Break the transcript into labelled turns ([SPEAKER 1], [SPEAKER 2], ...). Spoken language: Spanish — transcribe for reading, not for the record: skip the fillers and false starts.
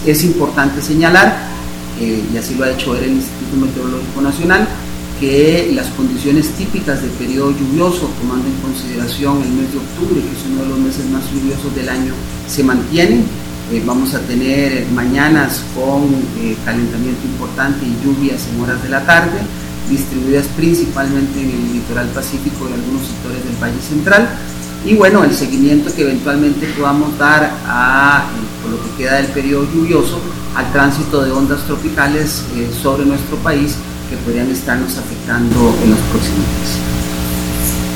[SPEAKER 1] es importante señalar, y así lo ha hecho el Instituto Meteorológico Nacional, que las condiciones típicas del periodo lluvioso, tomando en consideración el mes de octubre, que es uno de los meses más lluviosos del año, se mantienen. Vamos a tener mañanas con calentamiento importante y lluvias en horas de la tarde, distribuidas principalmente en el litoral pacífico y algunos sectores del Valle Central. Y bueno, el seguimiento que eventualmente podamos dar por lo que queda del periodo lluvioso al tránsito de ondas tropicales sobre nuestro país, que podrían estarnos afectando en los próximos días.